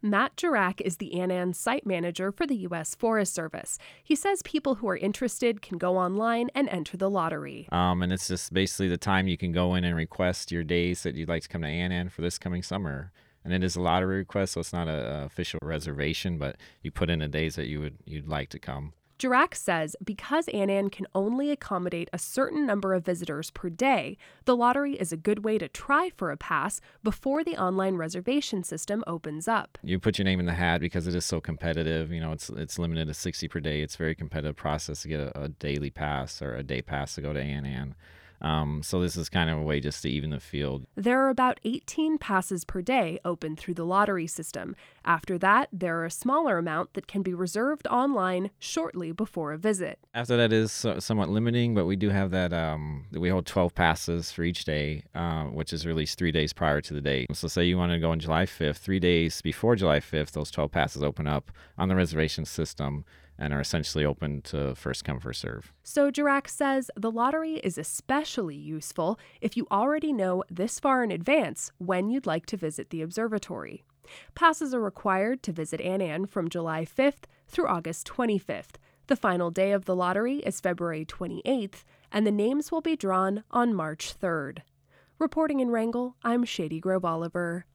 Matt Jurack is the Annan site manager for the U.S. Forest Service. He says people who are interested can go online and enter the lottery. And it's just basically the time you can go in and request your days that you'd like to come to Annan for this coming summer. And it is a lottery request, so it's not an official reservation, but you put in the days that you'd like to come. Jurack says because Annan can only accommodate a certain number of visitors per day, the lottery is a good way to try for a pass before the online reservation system opens up. You put your name in the hat because it is so competitive. It's limited to 60 per day. It's a very competitive process to get a daily pass or a day pass to go to Annan. So this is kind of a way just to even the field. There are about 18 passes per day open through the lottery system. After that, there are a smaller amount that can be reserved online shortly before a visit. After that is somewhat limiting, but we do have that we hold 12 passes for each day, which is released 3 days prior to the date. So say you want to go on July 5th, 3 days before July 5th, those 12 passes open up on the reservation system and are essentially open to first come, first serve. So Jurack says the lottery is especially useful if you already know this far in advance when you'd like to visit the observatory. Passes are required to visit Annan from July 5th through August 25th. The final day of the lottery is February 28th, and the names will be drawn on March 3rd. Reporting in Wrangell, I'm Shady Grove Oliver.